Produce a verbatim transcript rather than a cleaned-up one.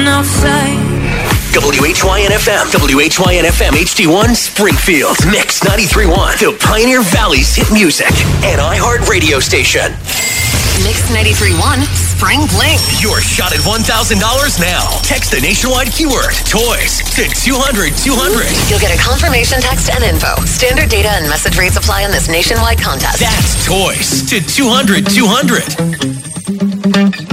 sun outside. W H Y N F M, W H Y N F M H D one, Springfield, Mix ninety-three point one, the Pioneer Valley's hit music, and iHeart radio station. Mix ninety-three point one, Spring Bling. Your shot at one thousand dollars now. Text the nationwide keyword, toys, to two hundred two hundred. You'll get a confirmation text and info. Standard data and message rates apply in this nationwide contest. That's toys to two hundred two hundred.